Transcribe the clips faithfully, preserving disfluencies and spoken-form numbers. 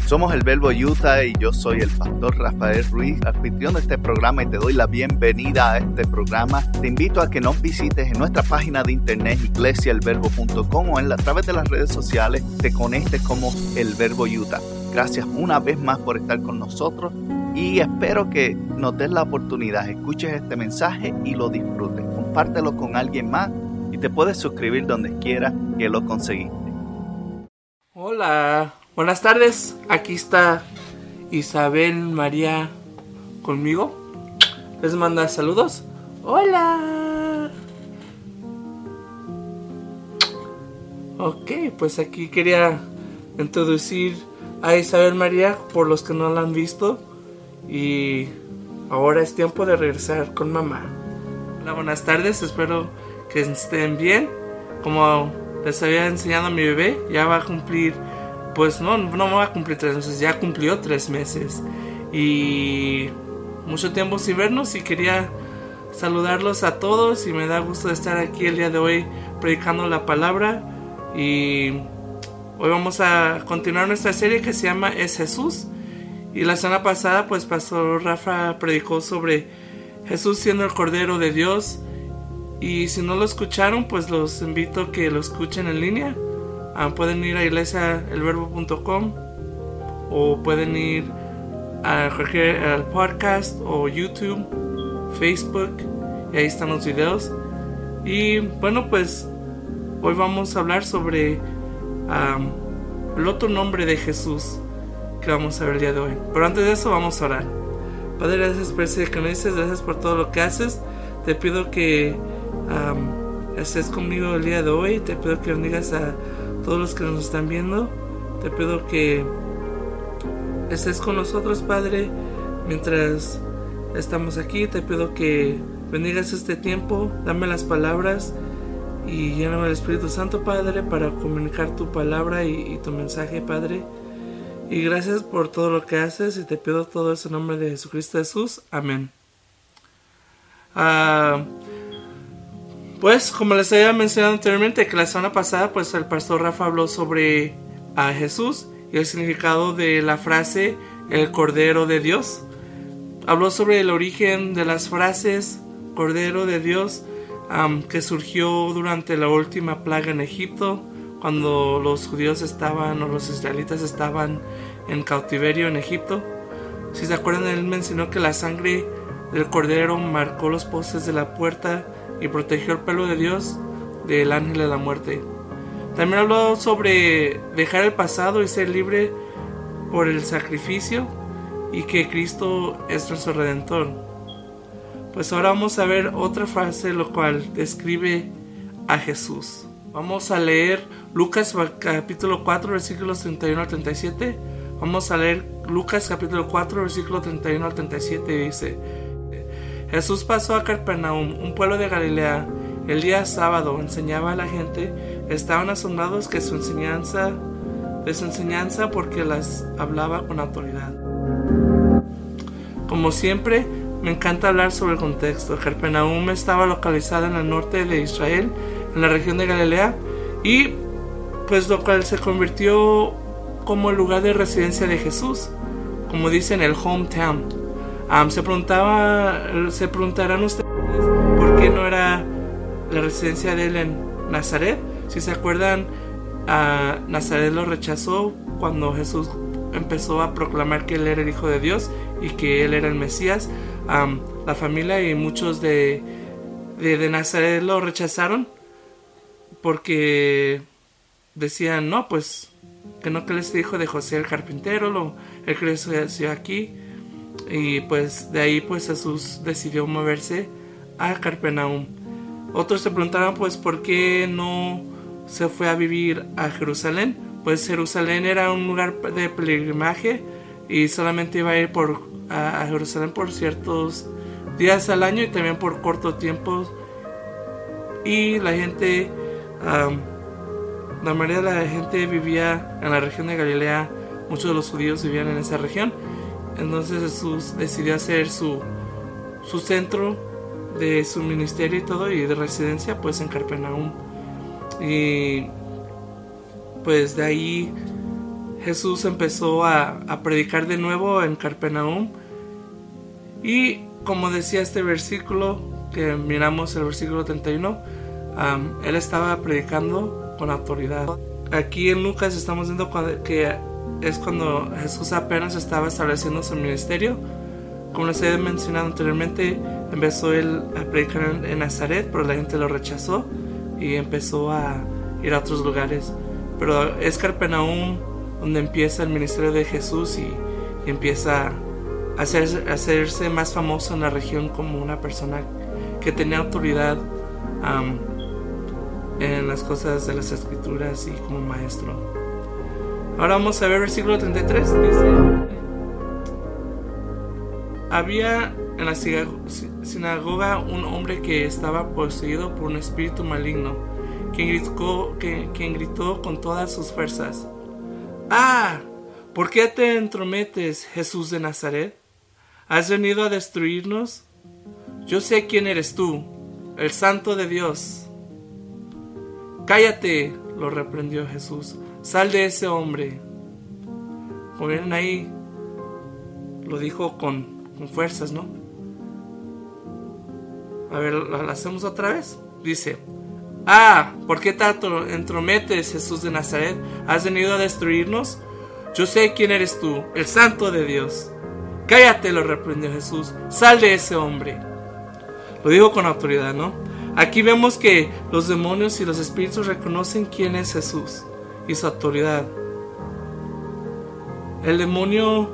Somos el Verbo Utah y yo soy el pastor Rafael Ruiz, anfitrión de este programa, y te doy la bienvenida a este programa. Te invito a que nos visites en nuestra página de internet iglesia el verbo punto com o en la, a través de las redes sociales te conectes como el Verbo Utah. Gracias una vez más por estar con nosotros y espero que nos des la oportunidad, escuches este mensaje y lo disfrutes. Compártelo con alguien más y te puedes suscribir donde quiera que lo conseguiste. Hola, buenas tardes. Aquí está Isabel María conmigo. Les manda saludos. Hola. Ok, pues aquí quería introducir a Isabel María por los que no la han visto. Y ahora es tiempo de regresar con mamá. Hola, buenas tardes. Espero que estén bien. Como les había enseñado a mi bebé, ya va a cumplir, pues no, no va a cumplir tres meses, ya cumplió tres meses. Y mucho tiempo sin vernos y quería saludarlos a todos y me da gusto de estar aquí el día de hoy predicando la palabra. Y hoy vamos a continuar nuestra serie que se llama Es Jesús. Y la semana pasada pues Pastor Rafa predicó sobre Jesús siendo el Cordero de Dios. Y si no lo escucharon, pues los invito a que lo escuchen en línea. Uh, pueden ir a iglesia el verbo punto com o pueden ir a cualquier al podcast o YouTube, Facebook, y ahí están los videos. Y bueno, pues hoy vamos a hablar sobre um, el otro nombre de Jesús que vamos a ver el día de hoy. Pero antes de eso vamos a orar. Padre, gracias por ese que me dices, gracias por todo lo que haces. Te pido que um, estés conmigo el día de hoy. Te pido que bendigas a todos los que nos están viendo. Te pido que estés con nosotros, Padre, mientras estamos aquí. Te pido que bendigas este tiempo. Dame las palabras y lléname del Espíritu Santo, Padre, para comunicar tu palabra y, y tu mensaje, Padre. Y gracias por todo lo que haces y te pido todo eso en nombre de Jesucristo Jesús. Amén. Uh, pues como les había mencionado anteriormente, que la semana pasada pues el pastor Rafa habló sobre a Jesús y el significado de la frase el Cordero de Dios. Habló sobre el origen de las frases Cordero de Dios, um, que surgió durante la última plaga en Egipto, cuando los judíos estaban o los israelitas estaban en cautiverio en Egipto. Si se acuerdan, él mencionó que la sangre del cordero marcó los postes de la puerta y protegió el pueblo de Dios del ángel de la muerte. También habló sobre dejar el pasado y ser libre por el sacrificio y que Cristo es nuestro Redentor. Pues ahora vamos a ver otra frase lo cual describe a Jesús. Vamos a leer Lucas capítulo cuatro versículos treinta y uno al treinta y siete. Vamos a leer Lucas capítulo cuatro versículo treinta y uno al treinta y siete y dice: Jesús pasó a Capernaum, un pueblo de Galilea. El día sábado enseñaba a la gente. Estaban asombrados que su enseñanza, de su enseñanza porque las hablaba con autoridad. Como siempre, me encanta hablar sobre el contexto. Capernaum estaba localizada en el norte de Israel, en la región de Galilea, y pues lo cual se convirtió como el lugar de residencia de Jesús, como dicen el hometown. Um, se preguntaba, se preguntarán ustedes por qué no era la residencia de él en Nazaret. Si se acuerdan, uh, Nazaret lo rechazó cuando Jesús empezó a proclamar que él era el Hijo de Dios y que él era el Mesías. Um, la familia y muchos de, de, de Nazaret lo rechazaron porque decían, no, pues que no, que él es el hijo de José el carpintero, lo, él creció aquí. Y pues de ahí pues Jesús decidió moverse a Capernaum. Otros se preguntaron pues por qué no se fue a vivir a Jerusalén. Pues Jerusalén era un lugar de peregrinaje y solamente iba a ir por, a, a Jerusalén por ciertos días al año y también por corto tiempo. Y la gente, um, la mayoría de la gente vivía en la región de Galilea. Muchos de los judíos vivían en esa región. Entonces Jesús decidió hacer su, su centro de su ministerio y todo, y de residencia pues en Capernaum. Y pues de ahí Jesús empezó a, a predicar de nuevo en Capernaum. Y como decía este versículo, que miramos el versículo treinta y uno, um, él estaba predicando con autoridad. Aquí en Lucas estamos viendo que es cuando Jesús apenas estaba estableciendo su ministerio. Como les he mencionado anteriormente, empezó él a predicar en, en Nazaret, pero la gente lo rechazó y empezó a ir a otros lugares. Pero es Capernaum donde empieza el ministerio de Jesús y, y empieza a hacerse, a hacerse más famoso en la región como una persona que tenía autoridad um, en las cosas de las escrituras y como maestro. Ahora vamos a ver el versículo treinta y tres. Dice: había en la sinagoga un hombre que estaba poseído por un espíritu maligno, quien gritó, que, quien gritó con todas sus fuerzas: ¡Ah! ¿Por qué te entrometes, Jesús de Nazaret? ¿Has venido a destruirnos? Yo sé quién eres tú, el Santo de Dios. Cállate, lo reprendió Jesús. Sal de ese hombre. Como ven ahí, lo dijo con, con fuerzas, ¿no? A ver, ¿lo hacemos otra vez? Dice: Ah, ¿por qué te entrometes, Jesús de Nazaret? ¿Has venido a destruirnos? Yo sé quién eres tú, el Santo de Dios. Cállate, lo reprendió Jesús. Sal de ese hombre. Lo dijo con autoridad, ¿no? Aquí vemos que los demonios y los espíritus reconocen quién es Jesús y su autoridad. El demonio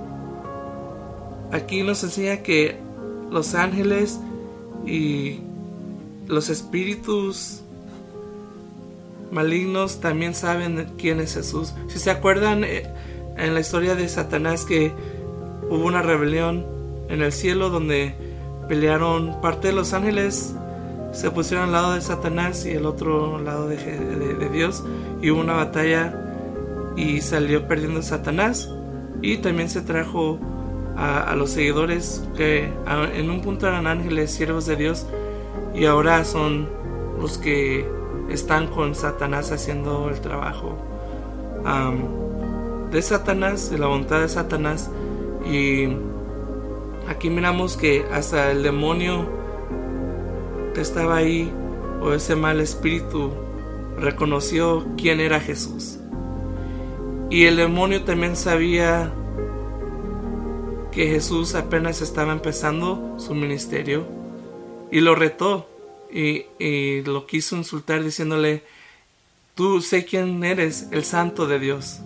aquí nos enseña que los ángeles y los espíritus malignos también saben quién es Jesús. Si se acuerdan en la historia de Satanás, que hubo una rebelión en el cielo donde pelearon, parte de los ángeles se pusieron al lado de Satanás y el otro lado de, de, de Dios, y hubo una batalla y salió perdiendo Satanás, y también se trajo a, a los seguidores que a, en un punto eran ángeles, siervos de Dios, y ahora son los que están con Satanás haciendo el trabajo um, de Satanás, de la voluntad de Satanás. Y aquí miramos que hasta el demonio que estaba ahí, o ese mal espíritu, reconoció quién era Jesús. Y el demonio también sabía que Jesús apenas estaba empezando su ministerio, y lo retó y, y lo quiso insultar diciéndole: tú sé quién eres, el Santo de Dios.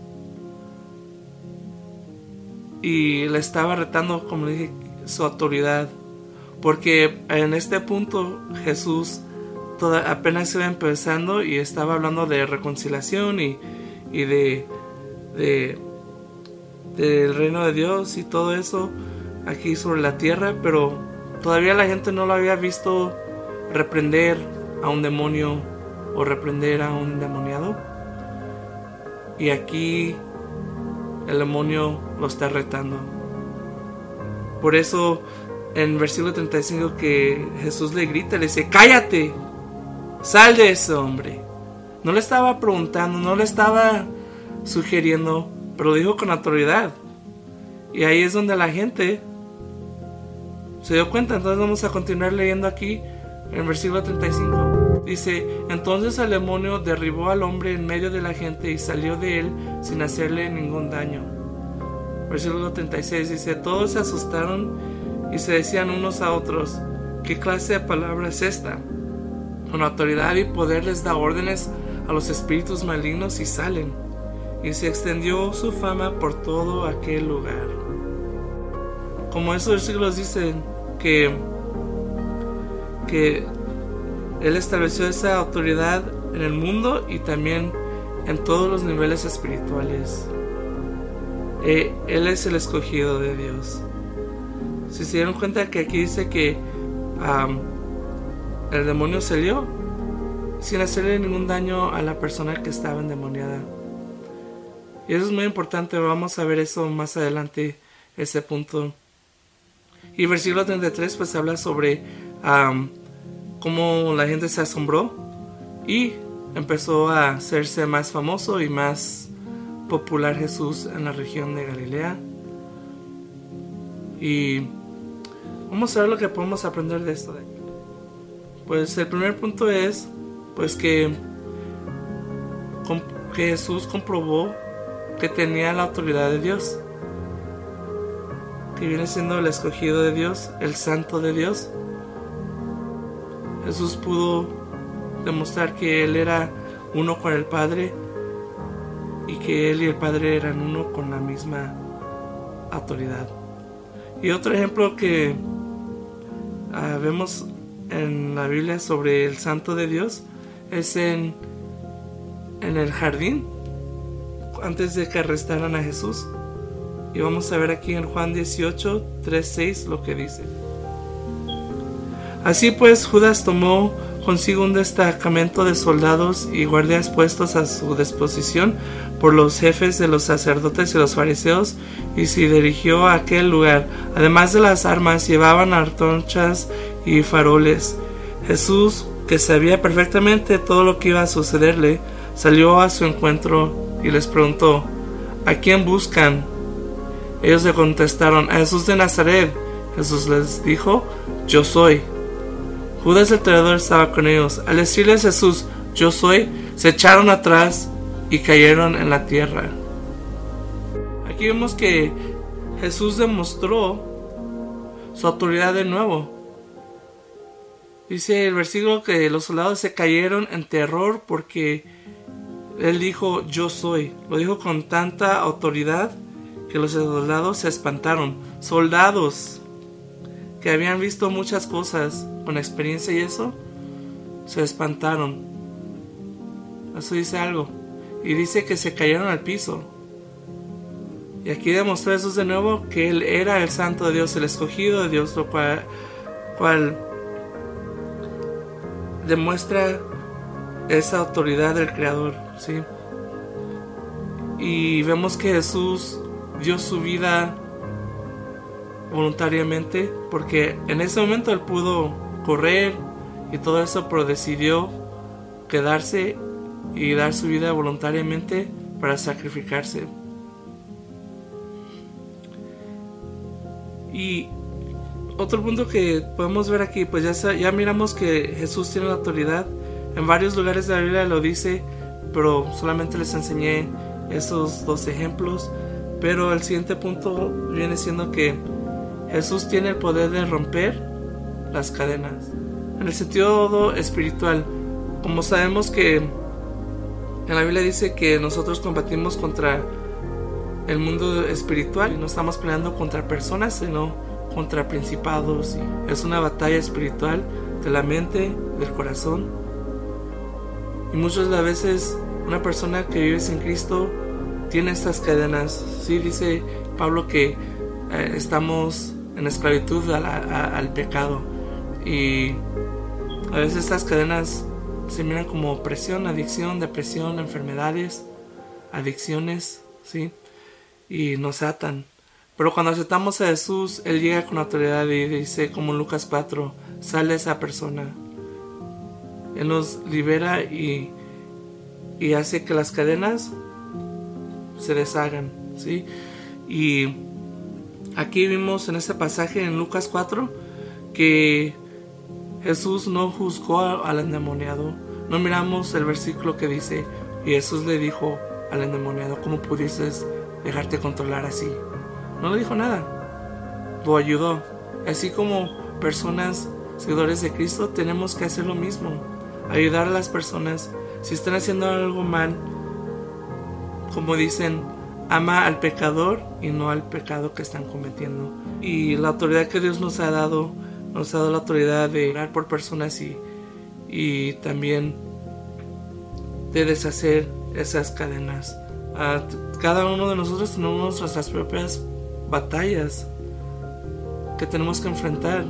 Y le estaba retando, como dije, su autoridad, porque en este punto Jesús toda, apenas iba empezando y estaba hablando de reconciliación y, y de, de del reino de Dios y todo eso aquí sobre la tierra, pero todavía la gente no lo había visto reprender a un demonio o reprender a un endemoniado. Y aquí el demonio lo está retando. Por eso en versículo treinta y cinco que Jesús le grita, le dice: cállate, sal de ese hombre. No le estaba preguntando, no le estaba sugiriendo, pero lo dijo con autoridad. Y ahí es donde la gente se dio cuenta. Entonces vamos a continuar leyendo aquí en el versículo treinta y cinco. Dice: entonces el demonio derribó al hombre en medio de la gente y salió de él sin hacerle ningún daño. Versículo treinta y seis dice: todos se asustaron y se decían unos a otros: ¿qué clase de palabra es esta? Con autoridad y poder les da órdenes a los espíritus malignos y salen. Y se extendió su fama por todo aquel lugar. Como esos versículos dicen que, que Él estableció esa autoridad en el mundo y también en todos los niveles espirituales. Eh, él es el escogido de Dios. Si se dieron cuenta que aquí dice que um, el demonio salió sin hacerle ningún daño a la persona que estaba endemoniada. Y eso es muy importante. Vamos a ver eso más adelante, ese punto. Y versículo treinta y tres pues habla sobre um, cómo la gente se asombró y empezó a hacerse más famoso y más popular Jesús en la región de Galilea. Y vamos a ver lo que podemos aprender de esto de aquí. Pues el primer punto es pues que, que Jesús comprobó que tenía la autoridad de Dios, que viene siendo el escogido de Dios, el santo de Dios. Jesús pudo demostrar que Él era uno con el Padre y que Él y el Padre eran uno con la misma autoridad. Y otro ejemplo que uh, vemos en la Biblia sobre el santo de Dios es en, en el jardín, antes de que arrestaran a Jesús. Y vamos a ver aquí en Juan dieciocho, tres, seis lo que dice. Así pues, Judas tomó consigo un destacamento de soldados y guardias puestos a su disposición por los jefes de los sacerdotes y los fariseos, y se dirigió a aquel lugar. Además de las armas, llevaban antorchas y faroles. Jesús, que sabía perfectamente todo lo que iba a sucederle, salió a su encuentro y les preguntó: ¿a quién buscan? Ellos le contestaron: a Jesús de Nazaret. Jesús les dijo: yo soy. Judas el traidor estaba con ellos. Al decirles Jesús: yo soy, se echaron atrás y cayeron en la tierra. Aquí vemos que Jesús demostró su autoridad de nuevo. Dice el versículo que los soldados se cayeron en terror porque Él dijo: yo soy. Lo dijo con tanta autoridad que los soldados se espantaron. Soldados que habían visto muchas cosas con experiencia y eso, se espantaron. Eso dice algo. Y dice que se cayeron al piso. Y aquí demostró Jesús de nuevo que Él era el santo de Dios, el escogido de Dios, lo cual, cual demuestra esa autoridad del Creador, ¿sí? Y vemos que Jesús dio su vida voluntariamente, porque en ese momento Él pudo correr y todo eso, pero decidió quedarse y dar su vida voluntariamente para sacrificarse. Y otro punto que podemos ver aquí, pues ya, ya miramos que Jesús tiene la autoridad. En varios lugares de la Biblia lo dice, pero solamente les enseñé esos dos ejemplos. Pero el siguiente punto viene siendo que Jesús tiene el poder de romper las cadenas. En el sentido espiritual, como sabemos que en la Biblia dice que nosotros combatimos contra el mundo espiritual y no estamos peleando contra personas, sino contra principados. Es una batalla espiritual de la mente, del corazón. Y muchas de las veces una persona que vive sin Cristo tiene estas cadenas. Sí, dice Pablo que eh, estamos en esclavitud a la, a, al pecado, y a veces estas cadenas se miran como opresión, adicción, depresión, enfermedades, adicciones, ¿sí? Y nos atan. Pero cuando aceptamos a Jesús, Él llega con autoridad y dice, como en Lucas cuatro, sale esa persona. Él nos libera y, y hace que las cadenas se deshagan, ¿sí? Y aquí vimos en este pasaje en Lucas cuatro que Jesús no juzgó al endemoniado. No miramos el versículo que dice: y Jesús le dijo al endemoniado: ¿cómo pudiste dejarte controlar así? No le dijo nada, lo ayudó. Así como personas seguidores de Cristo tenemos que hacer lo mismo, ayudar a las personas. Si están haciendo algo mal, como dicen, ama al pecador y no al pecado que están cometiendo. Y la autoridad que Dios nos ha dado, nos ha dado la autoridad de orar por personas y, y también de deshacer esas cadenas. Uh, cada uno de nosotros tenemos nuestras propias batallas que tenemos que enfrentar.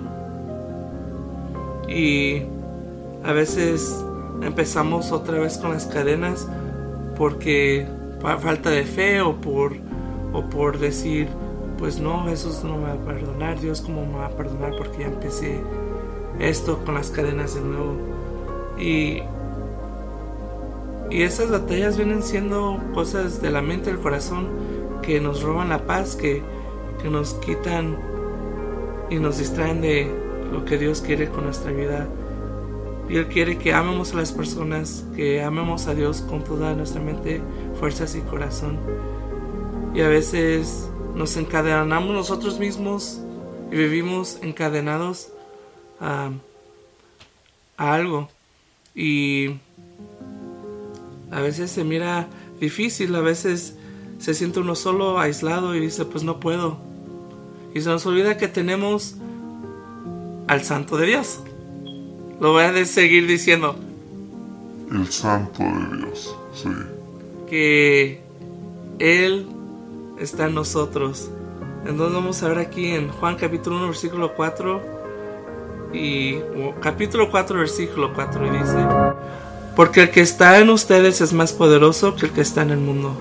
Y a veces empezamos otra vez con las cadenas porque falta de fe o por, o por decir, pues no, Jesús no me va a perdonar, Dios cómo me va a perdonar porque ya empecé esto con las cadenas de nuevo. Y, y esas batallas vienen siendo cosas de la mente, del corazón, que nos roban la paz, que, que nos quitan y nos distraen de lo que Dios quiere con nuestra vida. Y Él quiere que amemos a las personas, que amemos a Dios con toda nuestra mente, fuerzas y corazón. Y a veces nos encadenamos nosotros mismos y vivimos encadenados a, a algo. Y a veces se mira difícil, a veces se siente uno solo, aislado y dice, pues no puedo. Y se nos olvida que tenemos al Santo de Dios. Lo voy a seguir diciendo. El Santo de Dios, sí. Que Él está en nosotros. Entonces vamos a ver aquí en Juan capítulo uno versículo cuatro y capítulo cuatro versículo cuatro, y dice: porque el que está en ustedes es más poderoso que el que está en el mundo.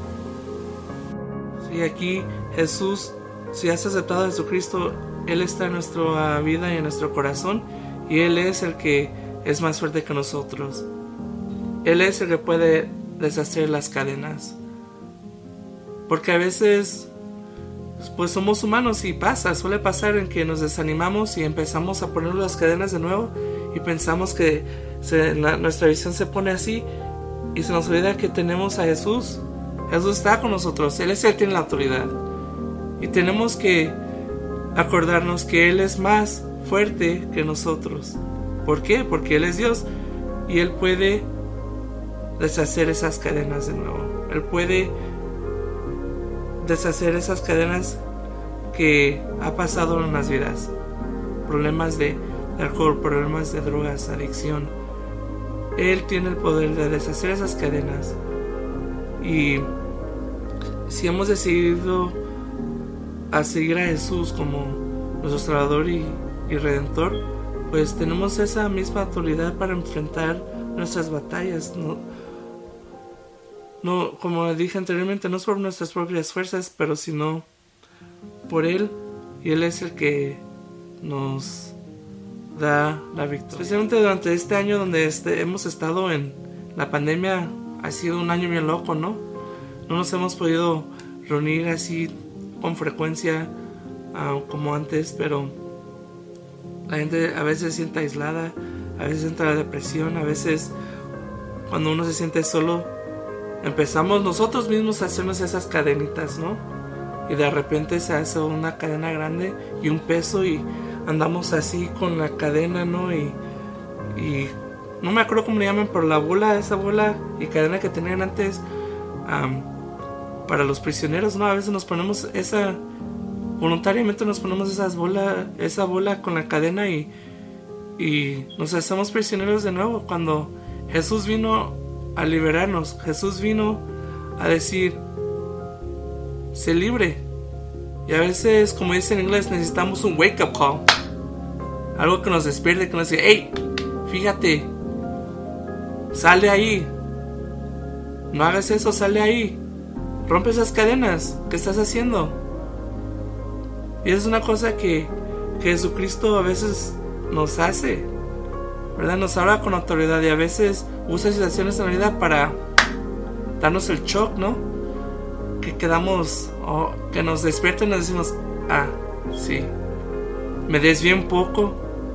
Sí, aquí Jesús, si has aceptado a Jesucristo, Él está en nuestra vida y en nuestro corazón, y Él es el que es más fuerte que nosotros. Él es el que puede deshacer las cadenas, porque a veces pues somos humanos y pasa, suele pasar en que nos desanimamos y empezamos a poner las cadenas de nuevo y pensamos que se, la, nuestra visión se pone así y se nos olvida que tenemos a Jesús. Jesús está con nosotros, Él es el que tiene la autoridad, y tenemos que acordarnos que Él es más fuerte que nosotros. ¿Por qué? Porque Él es Dios y Él puede deshacer esas cadenas de nuevo. Él puede deshacer esas cadenas que ha pasado en las vidas, problemas de alcohol, problemas de drogas, adicción. Él tiene el poder de deshacer esas cadenas, y si hemos decidido a seguir a Jesús como nuestro Salvador y, y Redentor, pues tenemos esa misma autoridad para enfrentar nuestras batallas. No, no, como dije anteriormente, no es por nuestras propias fuerzas, pero sino por Él, y Él es el que nos da la victoria. Especialmente durante este año donde este, hemos estado en la pandemia, ha sido un año bien loco, ¿no? No nos hemos podido reunir así con frecuencia uh, como antes, pero la gente a veces se siente aislada, a veces entra la depresión, a veces cuando uno se siente solo, empezamos nosotros mismos a hacernos esas cadenitas, ¿no? Y de repente se hace una cadena grande y un peso, y andamos así con la cadena, ¿no? Y, y no me acuerdo cómo le llaman, pero la bola, esa bola y cadena que tenían antes um, para los prisioneros, ¿no? A veces nos ponemos esa, voluntariamente nos ponemos esas bola, esa bola con la cadena y, y nos hacemos prisioneros de nuevo, cuando Jesús vino a liberarnos. Jesús vino a decir: sé libre. Y a veces, como dice en inglés, necesitamos un wake up call, algo que nos despierte, que nos diga: hey, fíjate, sale ahí, no hagas eso, sale ahí, rompe esas cadenas que estás haciendo. Y es una cosa que, que Jesucristo a veces nos hace, ¿verdad? Nos habla con autoridad, y a veces usa situaciones en la vida para darnos el shock, ¿no? Que quedamos, o que nos despierten y nos decimos: ah, sí, me desvié un poco,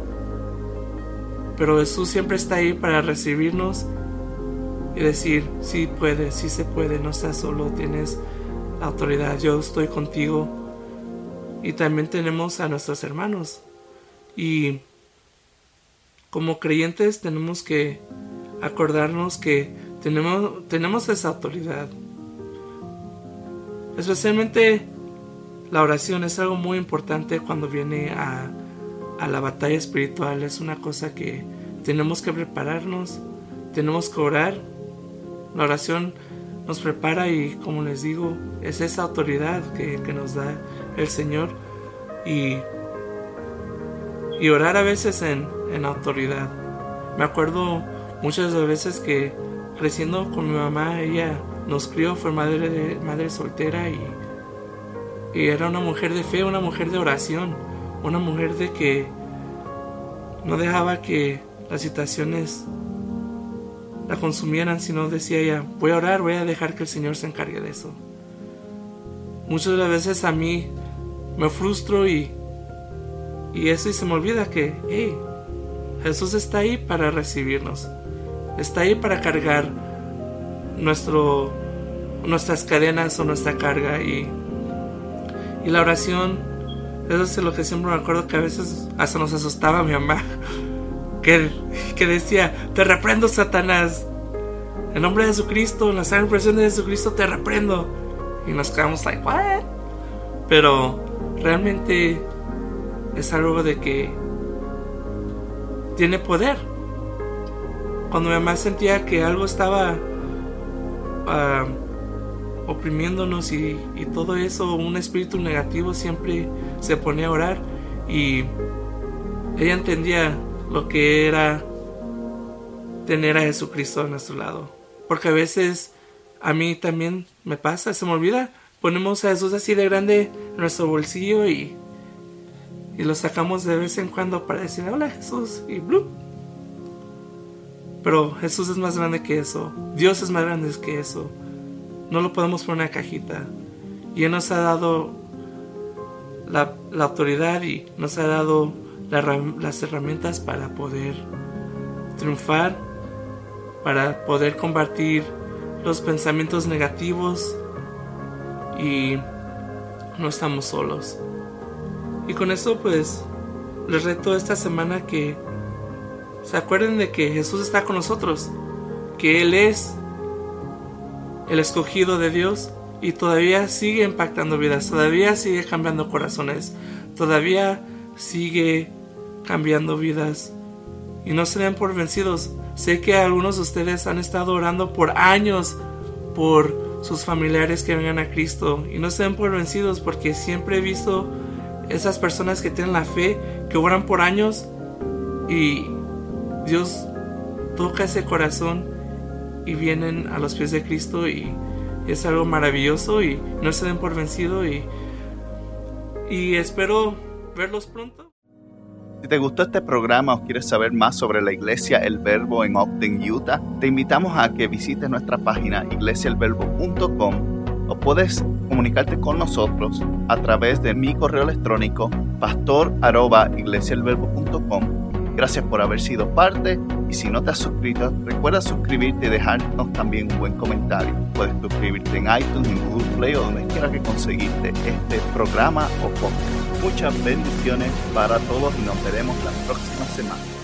pero Jesús siempre está ahí para recibirnos y decir: sí puedes, sí se puede, no estás solo, tienes la autoridad, yo estoy contigo. Y también tenemos a nuestros hermanos, y como creyentes tenemos que acordarnos que tenemos, tenemos esa autoridad. Especialmente la oración es algo muy importante cuando viene a, a la batalla espiritual. Es una cosa que tenemos que prepararnos, tenemos que orar. La oración nos prepara, y como les digo, es esa autoridad que, que nos da el Señor, y, y orar a veces en, en autoridad. Me acuerdo muchas veces que creciendo con mi mamá, ella nos crió, fue madre, de, madre soltera, y, y era una mujer de fe, una mujer de oración, una mujer de que no dejaba que las situaciones la consumieran, sino decía ella, voy a orar, voy a dejar que el Señor se encargue de eso. Muchas de las veces a mí me frustro y, y eso y se me olvida que, hey, Jesús está ahí para recibirnos. Está ahí para cargar nuestro, nuestras cadenas o nuestra carga. Y, y la oración, eso es lo que siempre me acuerdo que a veces hasta nos asustaba mi mamá. Que, que decía, te reprendo, Satanás. En nombre de Jesucristo, en la sangre preciosa de Jesucristo, te reprendo. Y nos quedamos like, what? Pero realmente es algo de que tiene poder. Cuando mi mamá sentía que algo estaba uh, oprimiéndonos y, y todo eso, un espíritu negativo, siempre se ponía a orar y ella entendía lo que era tener a Jesucristo a nuestro lado. Porque a veces a mí también me pasa, se me olvida, ponemos a Jesús así de grande en nuestro bolsillo y, y lo sacamos de vez en cuando para decir hola Jesús y ¡blup! Pero Jesús es más grande que eso, Dios es más grande que eso, no lo podemos poner en una cajita. Y Él nos ha dado la, la autoridad y nos ha dado la, las herramientas para poder triunfar, para poder combatir los pensamientos negativos y no estamos solos. Y con eso pues les reto esta semana que se acuerden de que Jesús está con nosotros, que Él es el escogido de Dios y todavía sigue impactando vidas, todavía sigue cambiando corazones, todavía sigue cambiando vidas. Y no se den por vencidos. Sé que algunos de ustedes han estado orando por años por sus familiares que vengan a Cristo, y no se den por vencidos, porque siempre he visto esas personas que tienen la fe, que oran por años y Dios toca ese corazón y vienen a los pies de Cristo, y es algo maravilloso. Y no se den por vencidos y, y espero verlos pronto. Si te gustó este programa o quieres saber más sobre la Iglesia El Verbo en Ogden, Utah, te invitamos a que visites nuestra página iglesia el verbo punto com o puedes comunicarte con nosotros a través de mi correo electrónico pastor arroba iglesia el verbo punto com. Gracias por haber sido parte, y si no te has suscrito, recuerda suscribirte y dejarnos también un buen comentario. Puedes suscribirte en iTunes, en Google Play o donde quiera que conseguiste este programa o podcast. Muchas bendiciones para todos y nos veremos la próxima semana.